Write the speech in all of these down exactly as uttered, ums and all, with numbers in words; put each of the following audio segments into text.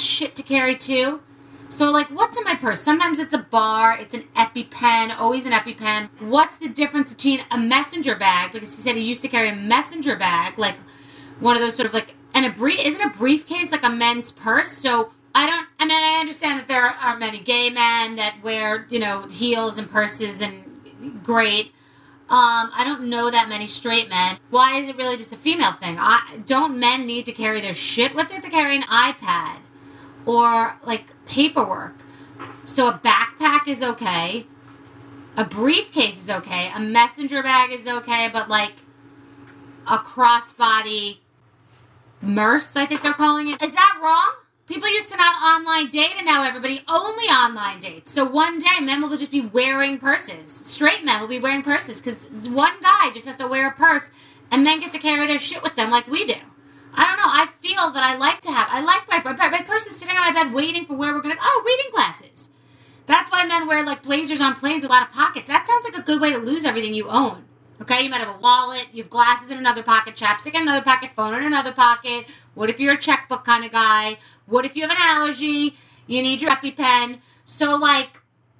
shit to carry too. So, like, what's in my purse? Sometimes it's a bar, it's an EpiPen, always an EpiPen. What's the difference between a messenger bag? Because he said he used to carry a messenger bag, like one of those sort of like, and a brief, isn't a briefcase like a men's purse? So I don't, I mean, I understand that there are many gay men that wear, you know, heels and purses and great. Um, I don't know that many straight men. Why is it really just a female thing? I, don't men need to carry their shit with it? To carry an iPad or like paperwork. So a backpack is okay. A briefcase is okay. A messenger bag is okay. But like a crossbody merce, I think they're calling it. Is that wrong? People used to not online date, and now everybody only online dates. So one day, men will just be wearing purses. Straight men will be wearing purses because one guy just has to wear a purse, and men get to carry their shit with them like we do. I don't know. I feel that I like to have, I like my, my, my purse is sitting on my bed waiting for where we're going to, oh, reading glasses. That's why men wear like blazers on planes with a lot of pockets. That sounds like a good way to lose everything you own. Okay, you might have a wallet, you have glasses in another pocket, chapstick in another pocket, phone in another pocket. What if you're a checkbook kind of guy? What if you have an allergy? You need your EpiPen. So, like,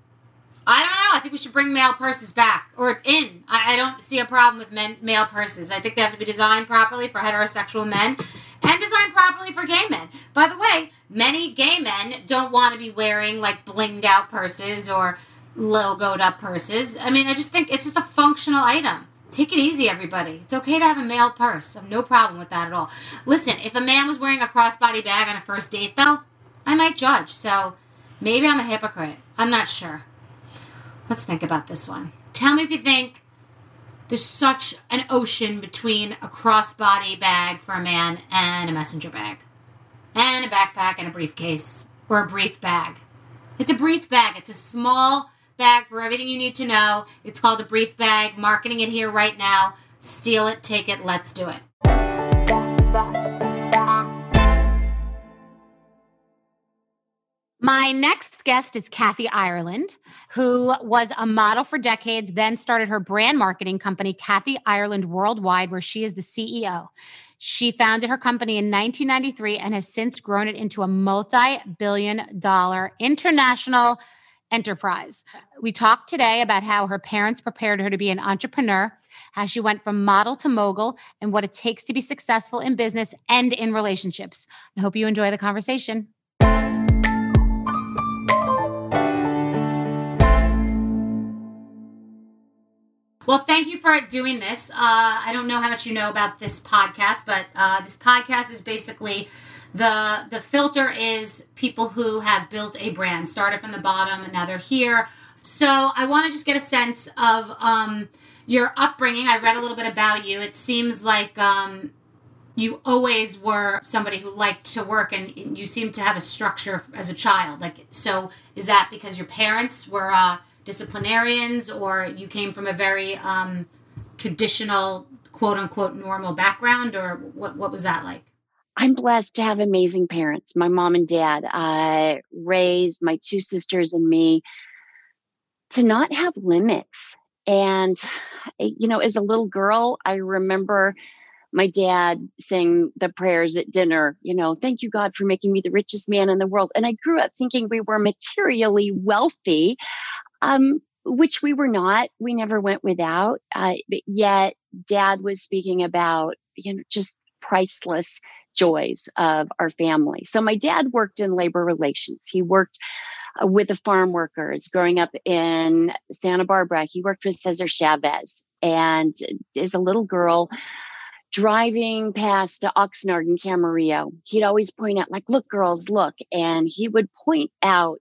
I don't know. I think we should bring male purses back or in. I, I don't see a problem with men male purses. I think they have to be designed properly for heterosexual men and designed properly for gay men. By the way, many gay men don't want to be wearing, like, blinged out purses or logoed up purses. I mean, I just think it's just a functional item. Take it easy, everybody. It's okay to have a male purse. I have no problem with that at all. Listen, if a man was wearing a crossbody bag on a first date, though, I might judge. So maybe I'm a hypocrite. I'm not sure. Let's think about this one. Tell me if you think there's such an ocean between a crossbody bag for a man and a messenger bag. And a backpack and a briefcase or a brief bag. It's a brief bag. It's a small bag for everything you need to know. It's called a brief bag. Marketing it here right now. Steal it, take it, let's do it. My next guest is Kathy Ireland, who was a model for decades, then started her brand marketing company, Kathy Ireland Worldwide, where she is the C E O. She founded her company in nineteen ninety-three and has since grown it into a multi-billion dollar international enterprise. We talked today about how her parents prepared her to be an entrepreneur, how she went from model to mogul, and what it takes to be successful in business and in relationships. I hope you enjoy the conversation. Well, thank you for doing this. Uh, I don't know how much you know about this podcast, but uh, this podcast is basically the the filter is people who have built a brand, started from the bottom, and now they're here. So I want to just get a sense of um, your upbringing. I read a little bit about you. It seems like um, you always were somebody who liked to work, and, and you seem to have a structure as a child. Like, so is that because your parents were uh, disciplinarians, or you came from a very um, traditional, quote unquote, normal background, or what, what was that like? I'm blessed to have amazing parents. My mom and dad uh, raised my two sisters and me to not have limits. And, you know, as a little girl, I remember my dad saying the prayers at dinner, you know, thank you, God, for making me the richest man in the world. And I grew up thinking we were materially wealthy, um, which we were not. We never went without. Uh, but yet dad was speaking about, you know, just priceless joys of our family. So my dad worked in labor relations. He worked uh, with the farm workers growing up in Santa Barbara. He worked with Cesar Chavez. And as a little girl driving past the Oxnard in Camarillo, he'd always point out, like, look, girls, look. And he would point out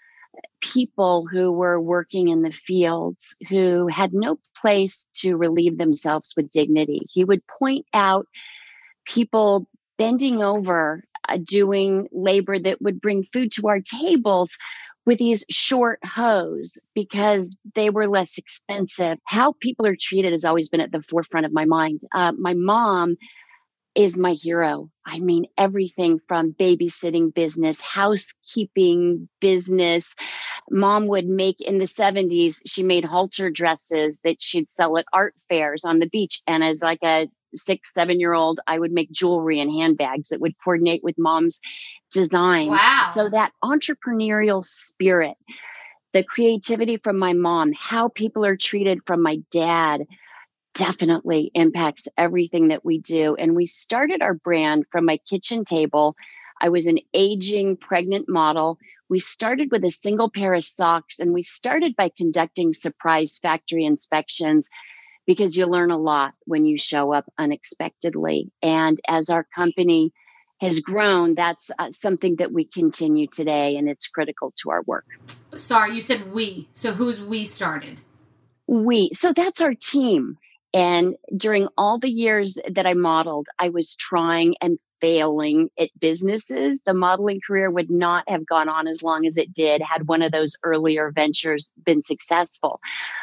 people who were working in the fields who had no place to relieve themselves with dignity. He would point out people bending over, uh, doing labor that would bring food to our tables with these short hoes because they were less expensive. How people are treated has always been at the forefront of my mind. Uh, my mom is my hero. I mean, everything from babysitting business, housekeeping business. Mom would make, in the seventies, she made halter dresses that she'd sell at art fairs on the beach. And as like a six, seven year old, I would make jewelry and handbags that would coordinate with mom's designs. Wow. So that entrepreneurial spirit, the creativity from my mom, how people are treated from my dad, definitely impacts everything that we do. And we started our brand from my kitchen table. I was an aging pregnant model. We started with a single pair of socks, and we started by conducting surprise factory inspections, because you learn a lot when you show up unexpectedly. And as our company has grown, that's uh, something that we continue today, and it's critical to our work. Sorry, you said we. So who's we started? We. So that's our team. And during all the years that I modeled, I was trying and failing at businesses. The modeling career would not have gone on as long as it did had one of those earlier ventures been successful.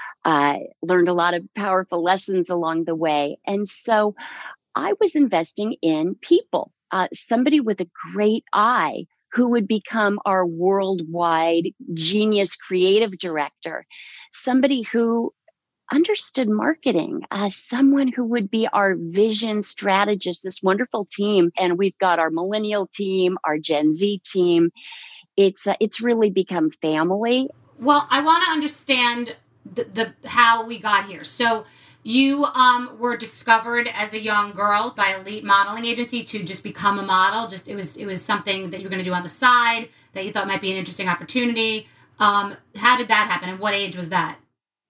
I learned a lot of powerful lessons along the way. And so I was investing in people, uh, somebody with a great eye who would become our worldwide genius creative director, somebody who understood marketing, uh, someone who would be our vision strategist, this wonderful team. And we've got our millennial team, our Gen Z team. It's uh, it's really become family. Well, I want to understand the, the how we got here. So you um, were discovered as a young girl by Elite Modeling Agency to just become a model. Just it was it was something that you were going to do on the side that you thought might be an interesting opportunity. Um, how did that happen, and what age was that?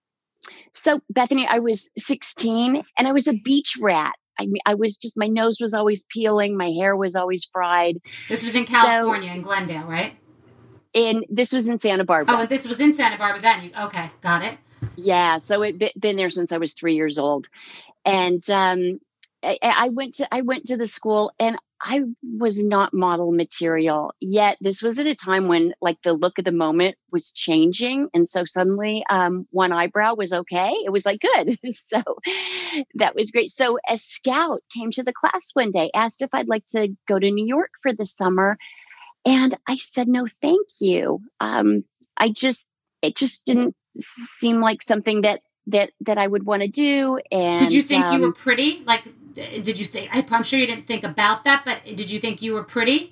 So, Bethany, I was sixteen, and I was a beach rat. I mean, I was just, my nose was always peeling. My hair was always fried. This was in California, so, in Glendale, right? And this was in Santa Barbara. Oh, and this was in Santa Barbara then. You, okay, got it. Yeah. So it had been there since I was three years old. And um, I, I went to, I went to the school, and I was not model material yet. This was at a time when like the look of the moment was changing. And so suddenly um, one eyebrow was okay. It was like, good. So that was great. So a scout came to the class one day, asked if I'd like to go to New York for the summer. And I said, no, thank you. Um, I just, it just didn't seem like something that, that, that I would want to do. And did you think um, you were pretty? Like, did you think, I'm sure you didn't think about that, but did you think you were pretty?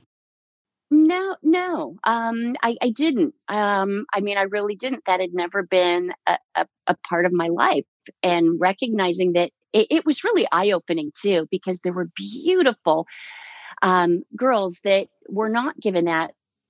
No, no, um, I, I didn't. Um, I mean, I really didn't. That had never been a, a, a part of my life. And recognizing that it, it was really eye-opening too, because there were beautiful um, girls that were not given that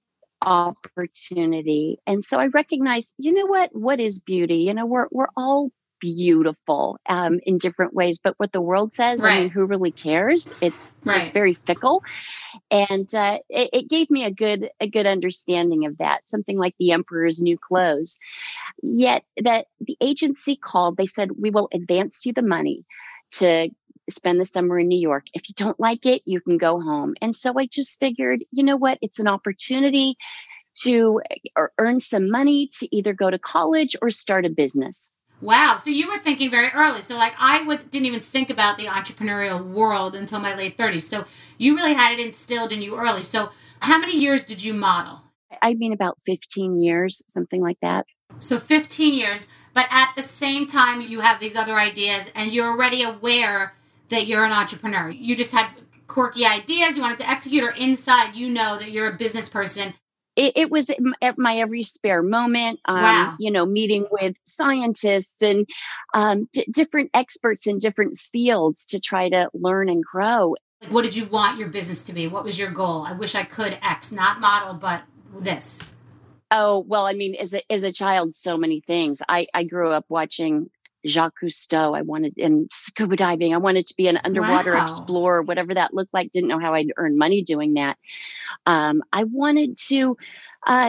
opportunity. And so I recognized, you know what, what is beauty? You know, we're, we're all beautiful um, in different ways, but what the world says, right. I mean, who really cares? It's right. just very fickle. And uh, it, it gave me a good, a good understanding of that, something like the emperor's new clothes. Yet that the agency called, they said, we will advance you the money to spend the summer in New York. If you don't like it, you can go home. And so I just figured, you know what, it's an opportunity to earn some money to either go to college or start a business. Wow. So you were thinking very early. So like I would, didn't even think about the entrepreneurial world until my late thirties. So you really had it instilled in you early. So how many years did you model? I mean, about fifteen years, something like that. So fifteen years, but at the same time, you have these other ideas and you're already aware that you're an entrepreneur. You just had quirky ideas you wanted to execute, or inside you know that you're a business person. It, it was at my every spare moment, um, wow. you know, meeting with scientists and um, d- different experts in different fields to try to learn and grow. Like, what did you want your business to be? What was your goal? I wish I could X, not model, but this. Oh, well, I mean, as a, as a child, so many things. I, I grew up watching Jacques Cousteau. I wanted, and scuba diving. I wanted to be an underwater wow. explorer, whatever that looked like. Didn't know how I'd earn money doing that. Um, I wanted to, uh,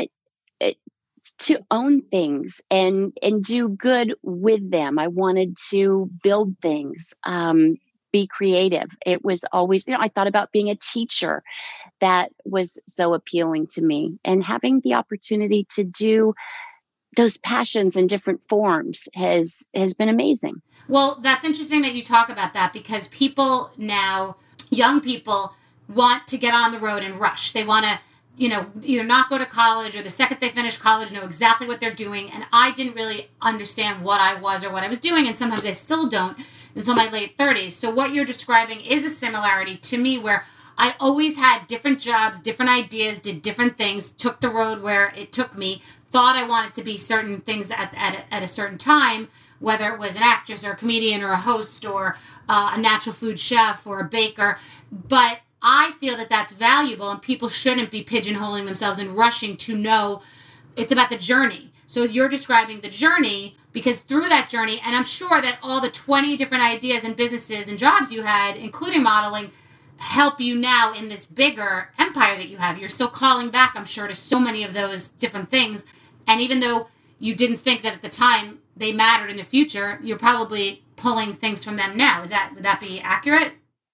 to own things and, and do good with them. I wanted to build things, um, be creative. It was always, you know, I thought about being a teacher. That was so appealing to me, and having the opportunity to do those passions in different forms has has been amazing. Well, that's interesting that you talk about that, because people now, young people, want to get on the road and rush. They want to, you know, either not go to college, or the second they finish college, know exactly what they're doing. And I didn't really understand what I was or what I was doing, and sometimes I still don't. until my late thirties. So what you're describing is a similarity to me, where I always had different jobs, different ideas, did different things, took the road where it took me, thought I wanted to be certain things at, at, a, at a certain time, whether it was an actress or a comedian or a host or uh, a natural food chef or a baker. But I feel that that's valuable, and people shouldn't be pigeonholing themselves and rushing to know. It's about the journey. So you're describing the journey, because through that journey, and I'm sure that all the twenty different ideas and businesses and jobs you had, including modeling, help you now in this bigger empire that you have. You're still calling back, I'm sure, to so many of those different things. And even though you didn't think that at the time they mattered in the future, you're probably pulling things from them now. Is that, would that be accurate?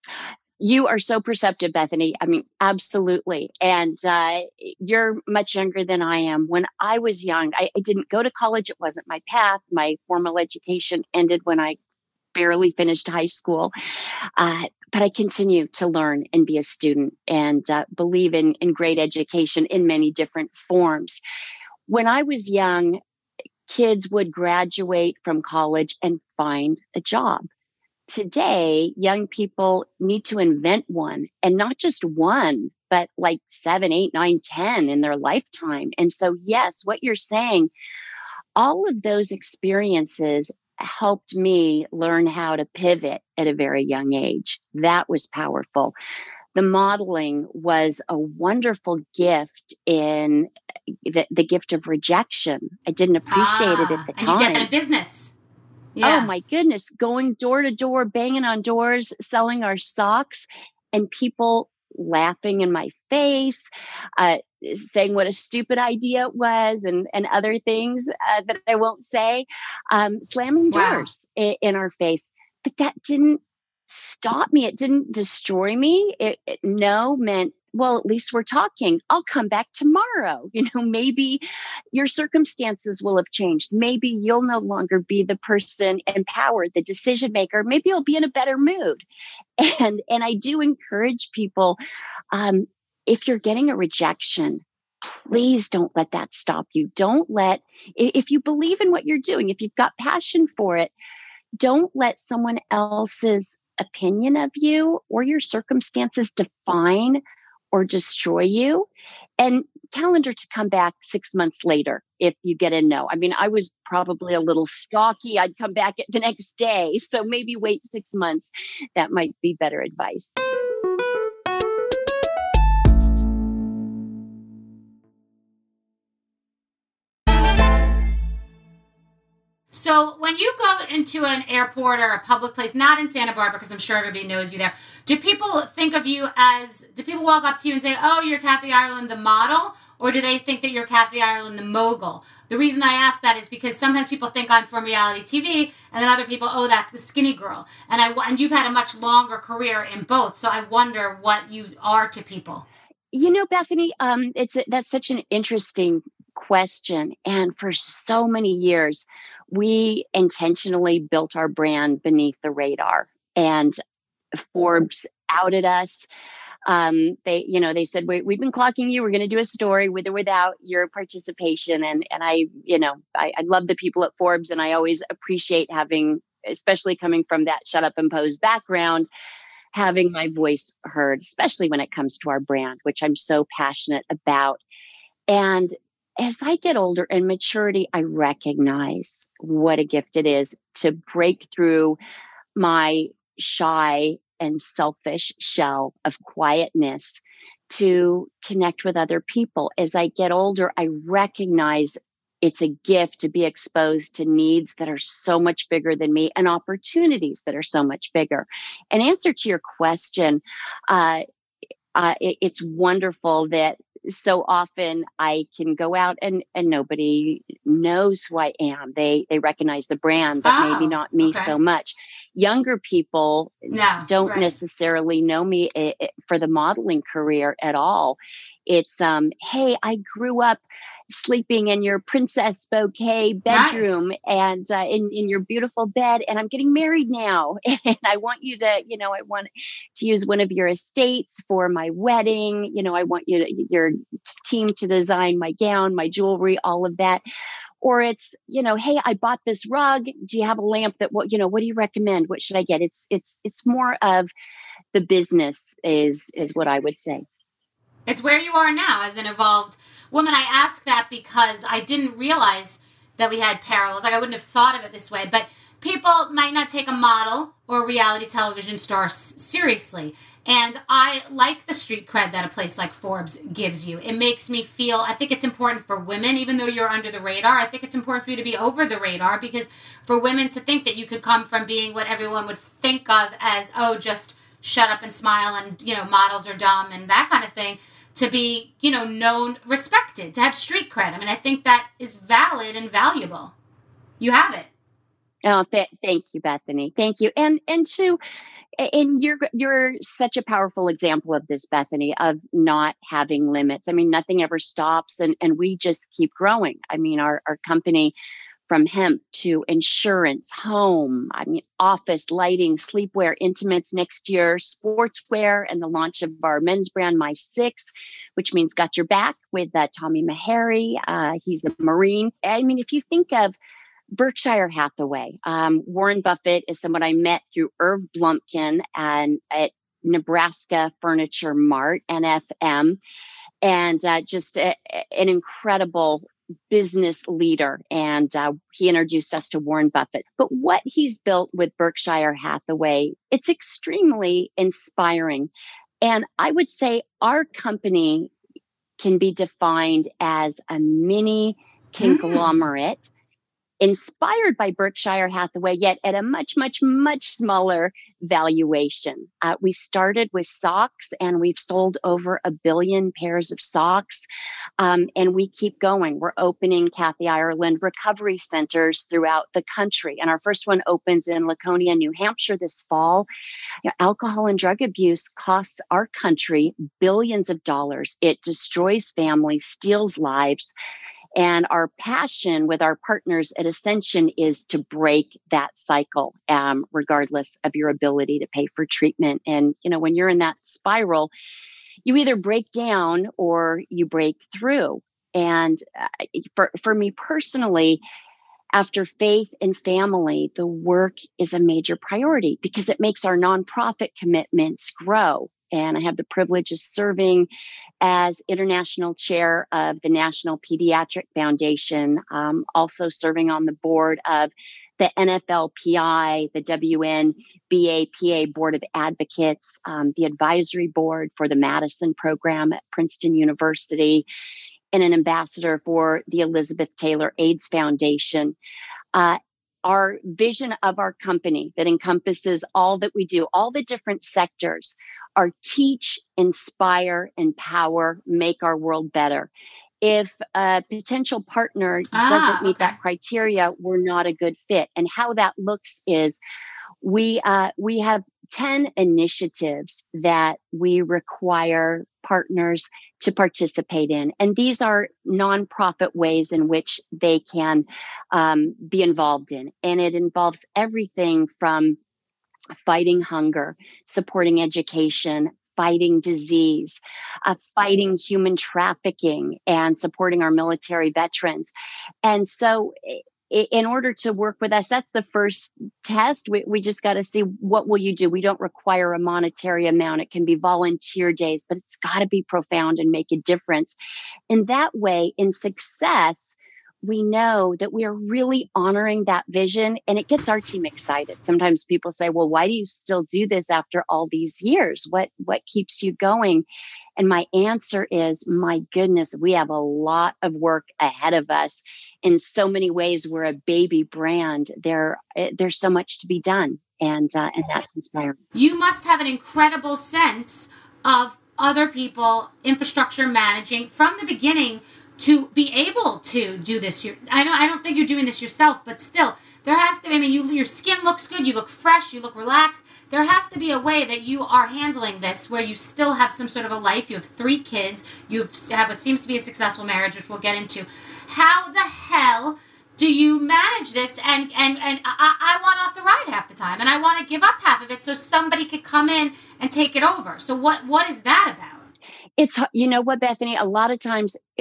You are so perceptive, Bethany. I mean, absolutely. And uh, you're much younger than I am. When I was young, I, I didn't go to college. It wasn't my path. My formal education ended when I barely finished high school. Uh, but I continue to learn and be a student, and uh, believe in, in great education in many different forms. When I was young, kids would graduate from college and find a job. Today, young people need to invent one, and not just one, but like seven, eight, nine, ten in their lifetime. And so, yes, what you're saying, all of those experiences helped me learn how to pivot at a very young age. That was powerful. The modeling was a wonderful gift in the, the gift of rejection. I didn't appreciate ah, it at the time. And you get that business. Yeah. Oh my goodness, going door to door, banging on doors, selling our socks, and people laughing in my face, uh, saying what a stupid idea it was, and, and other things uh, that I won't say, um, slamming doors wow. in, in our face. But that didn't stop me. It didn't destroy me. It, it no meant, well, at least we're talking. I'll come back tomorrow. You know, maybe your circumstances will have changed. Maybe you'll no longer be the person empowered, the decision maker. Maybe you'll be in a better mood. And, and I do encourage people, um, if you're getting a rejection, please don't let that stop you. Don't let, if you believe in what you're doing, if you've got passion for it, don't let someone else's opinion of you or your circumstances define or destroy you. And calendar to come back six months later if you get a no. I mean, I was probably a little stocky. I'd come back the next day. So maybe wait six months. That might be better advice. So when you go into an airport or a public place, not in Santa Barbara, because I'm sure everybody knows you there, do people think of you as, do people walk up to you and say, oh, you're Kathy Ireland, the model? Or do they think that you're Kathy Ireland, the mogul? The reason I ask that is because sometimes people think I'm from reality T V, and then other people, oh, that's the skinny girl. And I and you've had a much longer career in both, so I wonder what you are to people. You know, Bethany, um, it's that's such an interesting question. And for so many years, we intentionally built our brand beneath the radar, and Forbes outed us. Um, they, you know, they said, we, we've been clocking you. We're going to do a story with or without your participation. And, and I, you know, I, I love the people at Forbes, and I always appreciate having, especially coming from that shut up and pose background, having my voice heard, especially when it comes to our brand, which I'm so passionate about. And as I get older and maturity, I recognize what a gift it is to break through my shy and selfish shell of quietness to connect with other people. As I get older, I recognize it's a gift to be exposed to needs that are so much bigger than me and opportunities that are so much bigger. In answer to your question, uh, uh, it, it's wonderful that so often I can go out and, and nobody knows who I am. They they recognize the brand, but oh, maybe not me okay. so much. Younger people no, don't right. necessarily know me it, it, for the modeling career at all. It's, um, hey, I grew up sleeping in your princess bouquet bedroom nice. and uh, in, in your beautiful bed, and I'm getting married now. And I want you to, you know, I want to use one of your estates for my wedding. You know, I want you to, your team to design my gown, my jewelry, all of that. or it's, you know, hey, I bought this rug. Do you have a lamp that, what, you know, what do you recommend? What should I get? It's, it's, it's more of the business is, is what I would say. It's where you are now as an evolved woman. I ask that because I didn't realize that we had parallels. Like I wouldn't have thought of it this way, but people might not take a model or a reality television star s- seriously. And I like the street cred that a place like Forbes gives you. It makes me feel, I think it's important for women, even though you're under the radar, I think it's important for you to be over the radar, because for women to think that you could come from being what everyone would think of as, oh, just shut up and smile and, you know, models are dumb and that kind of thing, to be, you know, known, respected, to have street cred. I mean, I think that is valid and valuable. You have it. Oh, th- thank you, Bethany. Thank you. And, and to, and you're, you're such a powerful example of this, Bethany, of not having limits. I mean, nothing ever stops and, and we just keep growing. I mean, our, our company, from hemp to insurance, home, I mean, office, lighting, sleepwear, intimates next year, sportswear, and the launch of our men's brand, My Six, which means got your back with uh, Tommy Meharry. Uh, he's a Marine. I mean, if you think of Berkshire Hathaway, um, Warren Buffett is someone I met through Irv Blumpkin and at Nebraska Furniture Mart, N F M, and uh, just a, an incredible business leader. And uh, he introduced us to Warren Buffett. But what he's built with Berkshire Hathaway, it's extremely inspiring. And I would say our company can be defined as a mini conglomerate. Mm. Inspired by Berkshire Hathaway, yet at a much, much, much smaller valuation. Uh, we started with socks and we've sold over a billion pairs of socks. Um, and we keep going. We're opening, Kathy Ireland, recovery centers throughout the country. And our first one opens in Laconia, New Hampshire this fall. You know, alcohol and drug abuse costs our country billions of dollars. It destroys families, steals lives. And our passion with our partners at Ascension is to break that cycle, um, regardless of your ability to pay for treatment. And, you know, when you're in that spiral, you either break down or you break through. And uh, for, for me personally, after faith and family, the work is a major priority because it makes our nonprofit commitments grow. And I have the privilege of serving as international chair of the National Pediatric Foundation, um, also serving on the board of the N F L P I, the W N B A P A Board of Advocates, um, the advisory board for the Madison program at Princeton University, and an ambassador for the Elizabeth Taylor AIDS Foundation. Uh, our vision of our company that encompasses all that we do, all the different sectors, are teach, inspire, empower, make our world better. If a potential partner ah, doesn't meet okay. that criteria, we're not a good fit. And how that looks is we uh, we have ten initiatives that we require partners to participate in. And these are nonprofit ways in which they can um, be involved in. And it involves everything from fighting hunger, supporting education, fighting disease, uh, fighting human trafficking, and supporting our military veterans. And so in order to work with us, that's the first test. We, we just got to see, what will you do? We don't require a monetary amount. It can be volunteer days, but it's got to be profound and make a difference. And that way, in success, we know that we are really honoring that vision, and it gets our team excited. Sometimes people say, well, why do you still do this after all these years? What, what keeps you going? And my answer is, my goodness, we have a lot of work ahead of us. In so many ways, we're a baby brand. There, there's so much to be done, and uh, and that's inspiring. You must have an incredible sense of other people, infrastructure managing from the beginning, to be able to do this. I don't, I don't think you're doing this yourself, but still, there has to be, I mean, you, your skin looks good, you look fresh, you look relaxed. There has to be a way that you are handling this where you still have some sort of a life. You have three kids. You have what seems to be a successful marriage, which we'll get into. How the hell do you manage this? And, and, and I, I want off the ride half the time, and I want to give up half of it so somebody could come in and take it over. So what, what is that about? It's, you know what, Bethany, a lot of times it,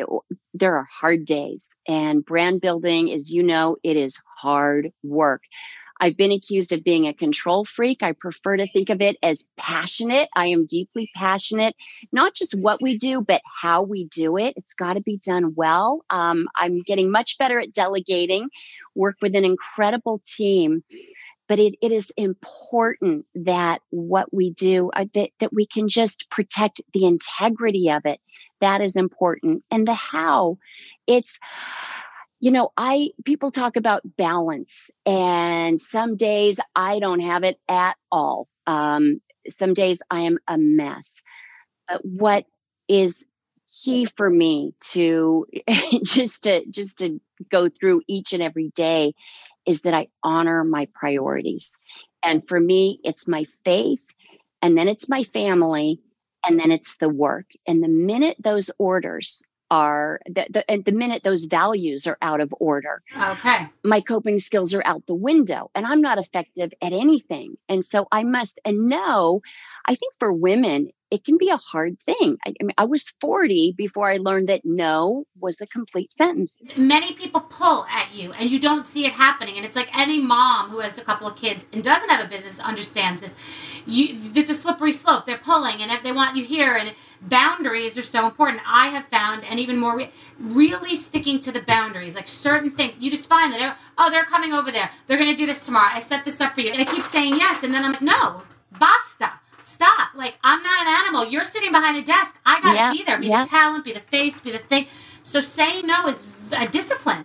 there are hard days, and brand building, as you know, it is hard work. I've been accused of being a control freak. I prefer to think of it as passionate. I am deeply passionate, not just what we do, but how we do it. It's got to be done well. Um, I'm getting much better at delegating, work with an incredible team. But it, it is important that what we do, uh, that, that we can just protect the integrity of it. That is important. And the how, it's, you know, I people talk about balance, and some days I don't have it at all. Um, some days I am a mess. But what is key for me to just to just to go through each and every day is that I honor my priorities. And for me, it's my faith, and then it's my family, and then it's the work. And the minute those orders are, the, the, and the minute those values are out of order, okay, my coping skills are out the window, and I'm not effective at anything. And so I must, and no, I think for women, it can be a hard thing. I, I mean, I was forty before I learned that no was a complete sentence. Many people pull at you and you don't see it happening. And it's like any mom who has a couple of kids and doesn't have a business understands this. You, it's a slippery slope. They're pulling and they want you here. And boundaries are so important. I have found, and even more, re- really sticking to the boundaries, like certain things. You just find that, oh, they're coming over there. They're going to do this tomorrow. I set this up for you. And I keep saying yes. And then I'm like, no, basta. Stop. Like, I'm not an animal. You're sitting behind a desk. I got to yeah, be there. Be yeah. the talent, be the face, be the thing. So saying no is a discipline.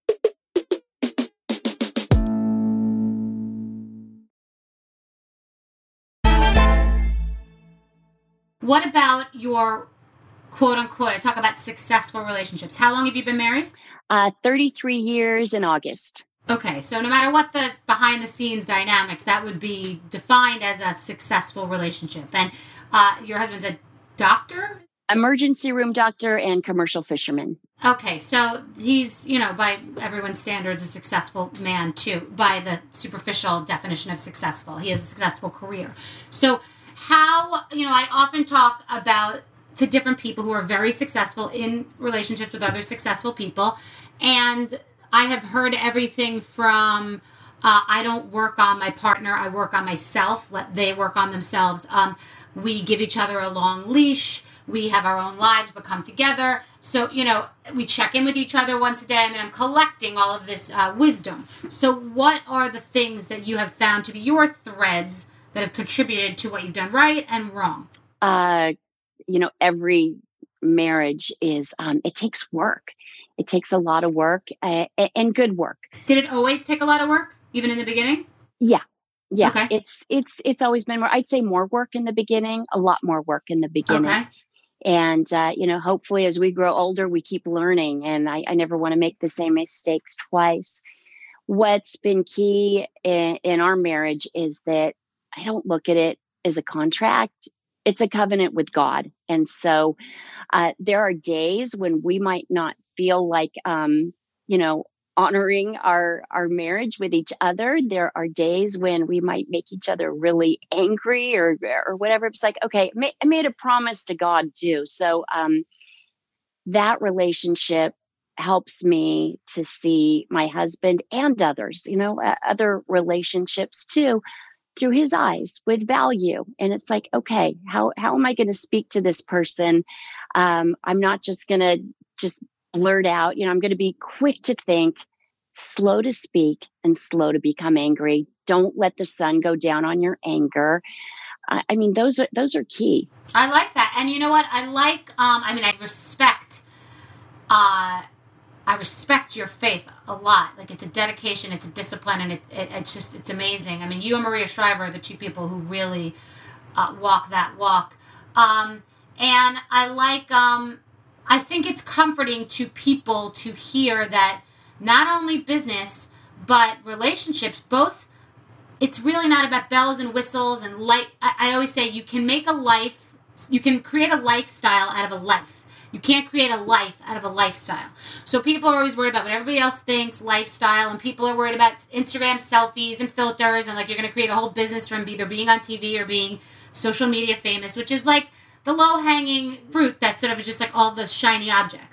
What about your quote unquote, I talk about successful relationships. How long have you been married? Uh, thirty-three years in August. Okay, so no matter what the behind the scenes dynamics, that would be defined as a successful relationship. And uh, your husband's a doctor? Emergency room doctor and commercial fisherman. Okay, so he's, you know, by everyone's standards, a successful man too, by the superficial definition of successful. He has a successful career. So how, you know, I often talk about to different people who are very successful in relationships with other successful people, and I have heard everything from uh, I don't work on my partner, I work on myself, let they work on themselves. Um, we give each other a long leash. We have our own lives, but come together. So, you know, we check in with each other once a day. I mean, I'm collecting all of this uh, wisdom. So what are the things that you have found to be your threads that have contributed to what you've done right and wrong? Uh, you know, every marriage is, um, it takes work. It takes a lot of work uh, and good work. Did it always take a lot of work, even in the beginning? Yeah. Yeah. Okay. It's, it's, it's always been more, I'd say more work in the beginning, a lot more work in the beginning. Okay. And, uh, you know, hopefully as we grow older, we keep learning. And I, I never want to make the same mistakes twice. What's been key in, in our marriage is that I don't look at it as a contract. It's a covenant with God. And so uh, there are days when we might not feel like, um, you know, honoring our, our marriage with each other. There are days when we might make each other really angry or, or whatever. It's like, okay, I made a promise to God too. So um, that relationship helps me to see my husband and others, you know, uh, other relationships too, through his eyes with value. And it's like, okay, how, how am I going to speak to this person? Um, I'm not just going to just blurt out, you know, I'm going to be quick to think, slow to speak, and slow to become angry. Don't let the sun go down on your anger. I, I mean, those are, those are key. I like that. And you know what? I like, um, I mean, I respect, uh, I respect your faith a lot. Like, it's a dedication, it's a discipline, and it, it, it's just, it's amazing. I mean, you and Maria Shriver are the two people who really uh, walk that walk. Um, and I like, um, I think it's comforting to people to hear that not only business, but relationships, both, it's really not about bells and whistles and light. I, I always say you can make a life, you can create a lifestyle out of a life. You can't create a life out of a lifestyle. So people are always worried about what everybody else thinks, lifestyle, and people are worried about Instagram selfies and filters, and like you're going to create a whole business from either being on T V or being social media famous, which is like the low-hanging fruit that sort of is just like all the shiny objects.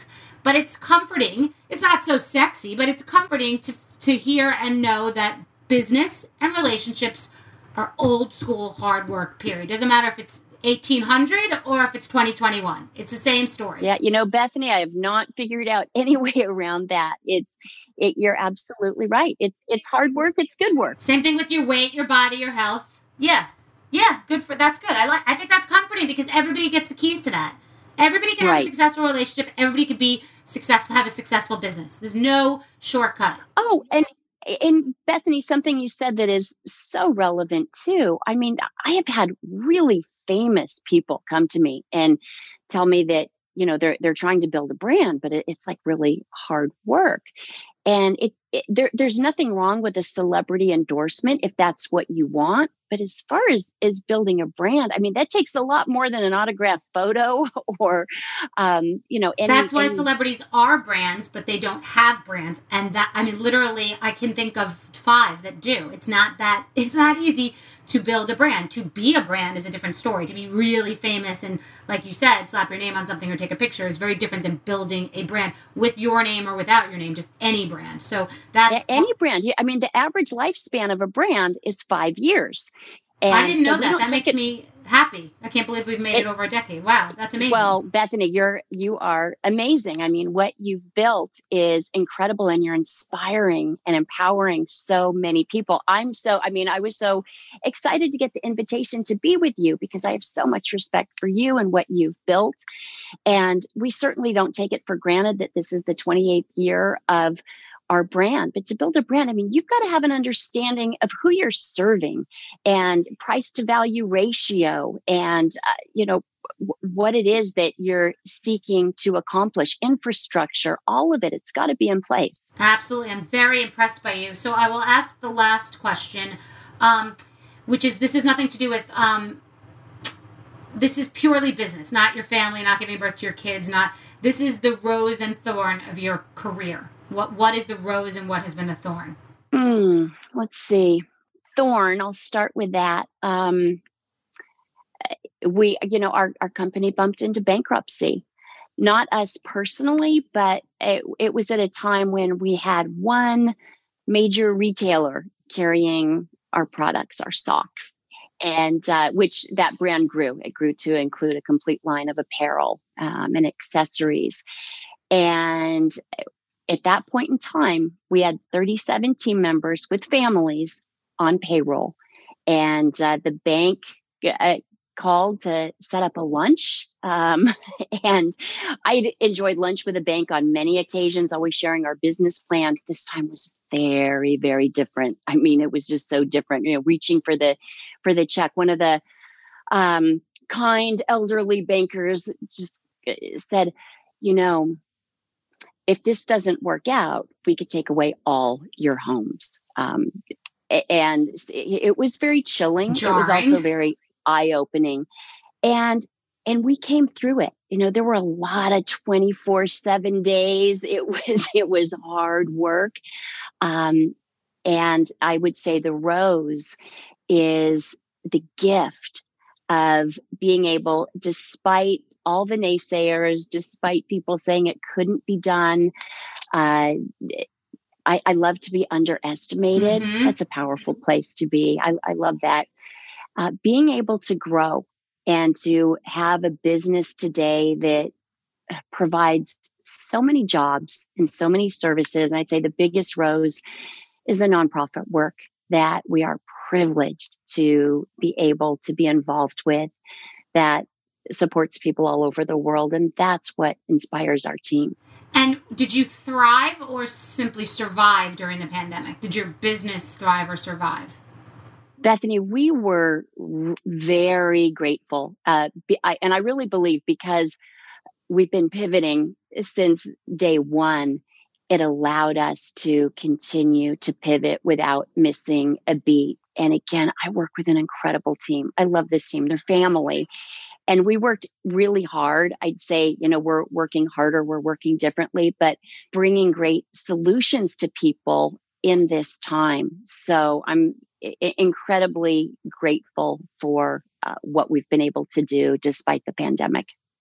but it's comforting. It's not so sexy, but it's comforting to to hear and know that business and relationships are old school hard work, period. Doesn't matter if it's eighteen hundred or if it's twenty twenty-one. It's the same story. Yeah, you know, Bethany, I have not figured out any way around that. It's it you're absolutely right. It's it's hard work, it's good work. Same thing with your weight, your body, your health. Yeah. Yeah, good for that's good. I like I think that's comforting because everybody gets the keys to that. Everybody can have Right. a successful relationship. Everybody could be successful, have a successful business. There's no shortcut. Oh, and and Bethany, something you said that is so relevant too. I mean, I have had really famous people come to me and tell me that, you know, they're they're trying to build a brand, but it, it's like really hard work. And it, it there there's nothing wrong with a celebrity endorsement if that's what you want. But as far as as building a brand, I mean, that takes a lot more than an autographed photo or, um, you know, any, That's why any- celebrities are brands, but they don't have brands. And that, I mean, literally, I can think of five that do. It's not that, it's not easy to build a brand. To be a brand is a different story. To be really famous and, like you said, slap your name on something or take a picture is very different than building a brand with your name or without your name, just any brand. So that's... A- any brand. Yeah, I mean, the average lifespan of a brand is five years. And I didn't so know we that. don't That take makes it- me happy. I can't believe we've made it, It- over a decade. Wow, that's amazing. Well, Bethany, you're you are amazing. I mean, what you've built is incredible, and you're inspiring and empowering so many people. I'm so. I mean, I was so excited to get the invitation to be with you because I have so much respect for you and what you've built, and we certainly don't take it for granted that this is the twenty-eighth year of our brand. But to build a brand, I mean, you've got to have an understanding of who you're serving and price to value ratio and, uh, you know, w- what it is that you're seeking to accomplish, infrastructure, all of it. It's got to be in place. Absolutely. I'm very impressed by you. So I will ask the last question, um, which is, this has nothing to do with, um, this is purely business, not your family, not giving birth to your kids, not, this is the rose and thorn of your career. What What is the rose and what has been the thorn? Hmm, let's see. Thorn, I'll start with that. Um, we, you know, our, our company bumped into bankruptcy. Not us personally, but it, it was at a time when we had one major retailer carrying our products, our socks, and uh, which that brand grew. It grew to include a complete line of apparel um, and accessories. And at that point in time, we had thirty-seven team members with families on payroll. And uh, the bank uh, called to set up a lunch. Um, and I enjoyed lunch with a bank on many occasions, always sharing our business plan. This time was very, very different. I mean, it was just so different, you know, reaching for the, for the check. One of the um, kind elderly bankers just said, you know, if this doesn't work out, we could take away all your homes. Um, and it was very chilling. Jarring. It was also very eye-opening. And and we came through it. You know, there were a lot of twenty-four seven days. It was it was hard work. Um, and I would say the rose is the gift of being able, despite all the naysayers, despite people saying it couldn't be done. Uh, I, I love to be underestimated. Mhm. That's a powerful place to be. I, I love that. Uh, being able to grow and to have a business today that provides so many jobs and so many services. And I'd say the biggest rose is the nonprofit work that we are privileged to be able to be involved with, that supports people all over the world. And that's what inspires our team. And did you thrive or simply survive during the pandemic? Did your business thrive or survive? Bethany, we were r- very grateful. Uh, be, I, and I really believe because we've been pivoting since day one, it allowed us to continue to pivot without missing a beat. And again, I work with an incredible team. I love this team. They're family. And we worked really hard. I'd say, you know, we're working harder, we're working differently, but bringing great solutions to people in this time. So I'm I- incredibly grateful for uh, what we've been able to do despite the pandemic.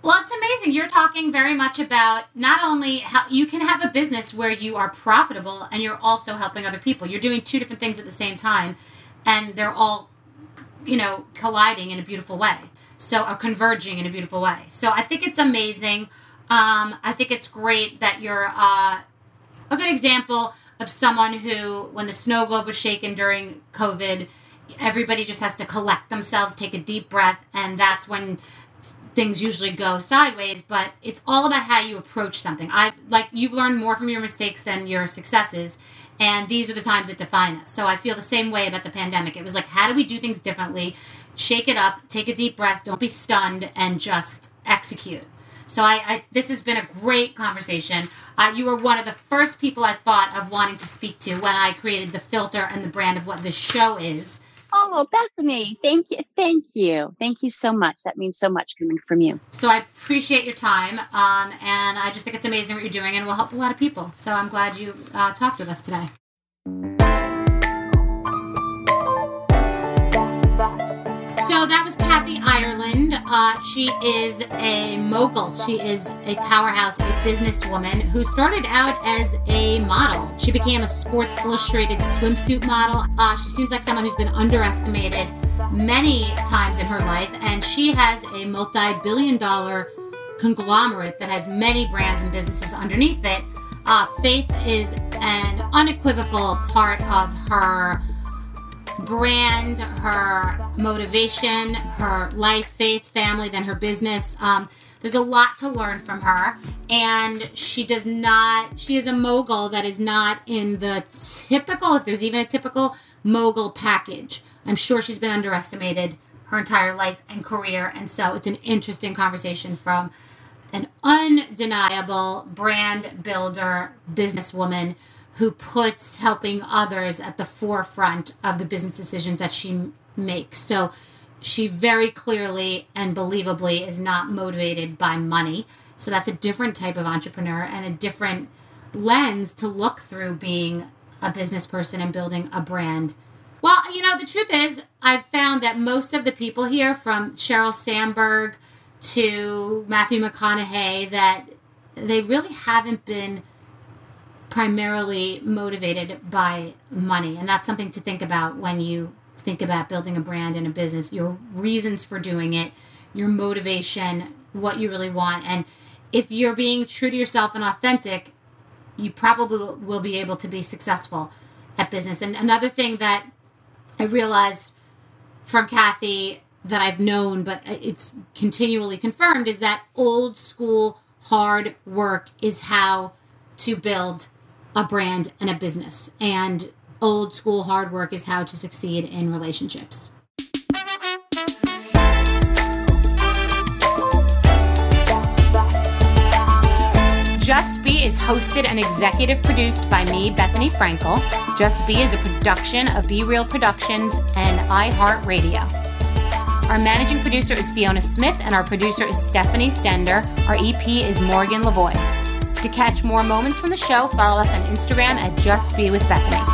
Well, it's amazing. You're talking very much about not only how you can have a business where you are profitable and you're also helping other people. You're doing two different things at the same time, and they're all, you know, colliding in a beautiful way. So, or converging in a beautiful way. So I think it's amazing. Um, I think it's great that you're uh, a good example of someone who, when the snow globe was shaken during COVID, everybody just has to collect themselves, take a deep breath, and that's when things usually go sideways. But it's all about how you approach something. I've like you've learned more from your mistakes than your successes, and these are the times that define us. So I feel the same way about the pandemic. It was like, how do we do things differently? Shake it up, take a deep breath, don't be stunned, and just execute. So I, I this has been a great conversation. Uh, you were one of the first people I thought of wanting to speak to when I created the filter and the brand of what this show is. Oh, Bethany, thank you. Thank you. Thank you so much. That means so much coming from you. So I appreciate your time. Um, and I just think it's amazing what you're doing and will help a lot of people. So I'm glad you uh, talked with us today. So that was Kathy Ireland. Uh, she is a mogul. She is a powerhouse, a businesswoman who started out as a model. She became a Sports Illustrated swimsuit model. Uh, she seems like someone who's been underestimated many times in her life, and she has a multi-billion dollar conglomerate that has many brands and businesses underneath it. Uh, faith is an unequivocal part of her brand, her motivation, her life, faith, family, then her business. Um, there's a lot to learn from her. And she does not, she is a mogul that is not in the typical, if there's even a typical mogul package. I'm sure she's been underestimated her entire life and career. And so it's an interesting conversation from an undeniable brand builder, businesswoman who puts helping others at the forefront of the business decisions that she makes. So she very clearly and believably is not motivated by money. So that's a different type of entrepreneur and a different lens to look through being a business person and building a brand. Well, you know, the truth is I've found that most of the people here, from Sheryl Sandberg to Matthew McConaughey, that they really haven't been primarily motivated by money. And that's something to think about when you think about building a brand and a business, your reasons for doing it, your motivation, what you really want. And if you're being true to yourself and authentic, you probably will be able to be successful at business. And another thing that I realized from Kathy that I've known, but it's continually confirmed, is that old school hard work is how to build a brand and a business. And old school hard work is how to succeed in relationships. Just Be is hosted and executive produced by me, Bethany Frankel. Just Be is a production of Be Real Productions and iHeartRadio. Our managing producer is Fiona Smith, and our producer is Stephanie Stender. Our E P is Morgan Lavoie. To catch more moments from the show, follow us on Instagram at Just Be with Bethany.